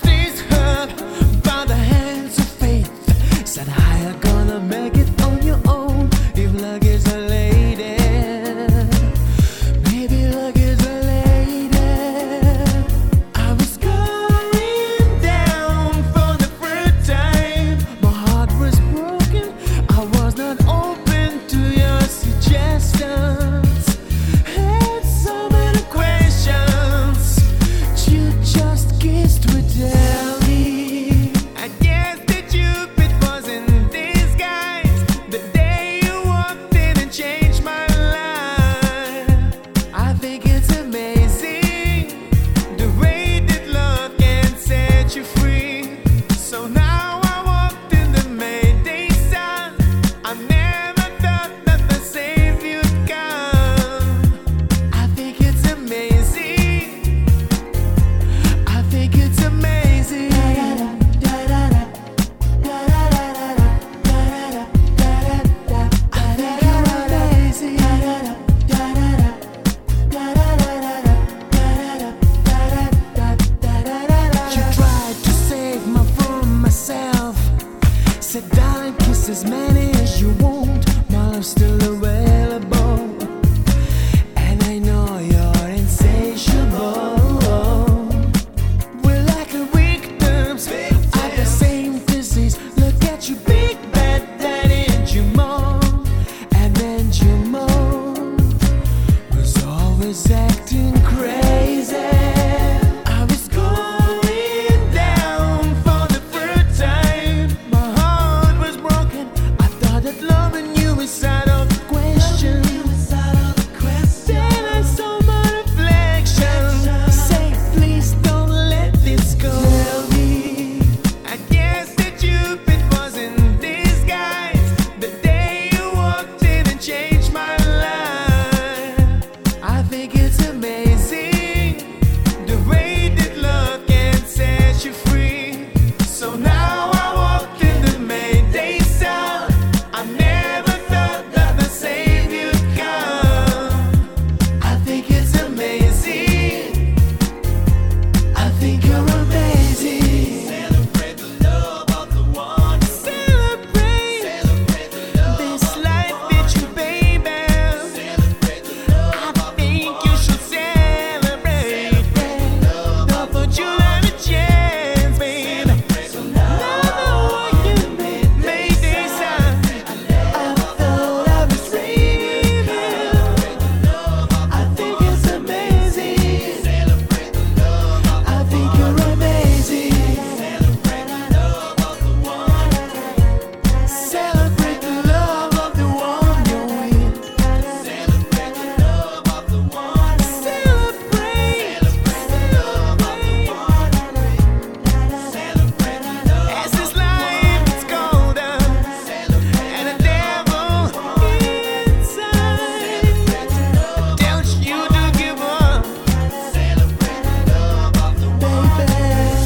these hurt by the hands of faith. Said I are gonna make it on your own if luck is a lady. Maybe luck is a lady. I was going down for the first time. My heart was broken. I was not open to your suggestions. Had so many questions. You just kissed with me. I guess that Cupid was in disguise. The day you walked in and changed my life. I think it's amazing the way that love can set you free. So now I walked in the Mayday sun. I never thought that the savior would come. I think it's amazing. I think it's amazing. I think you're amazing. You tried to save me from myself. Said darling, kiss as many as you want. My love's still available. And I know you're insatiable. We're like victims of the same disease. Look at you, big bad daddy, and your mom. And then your mom was always acting crazy. I was going down for the first time. My heart was broken. I thought that loving you is out of the question. Then I saw my reflection. Say, please don't let this go. I guess that Cupid was in disguise. The day you walked in and changed my life. I think it's amazing the way that love can set you free. So now I walk in the Mayday sun. I never thought that the savior would come. I think it's amazing. I think you're amazing. Celebrate the love of the one. Celebrate this life that you, baby. I think you should celebrate. Don't put you on a chance, baby. Never walk in Mayday sun. I thought I was dreaming. I think it's amazing. I think you're amazing. Celebrate the love of the one you're with. As this life gets colder and the devil inside, don't you to give up, baby.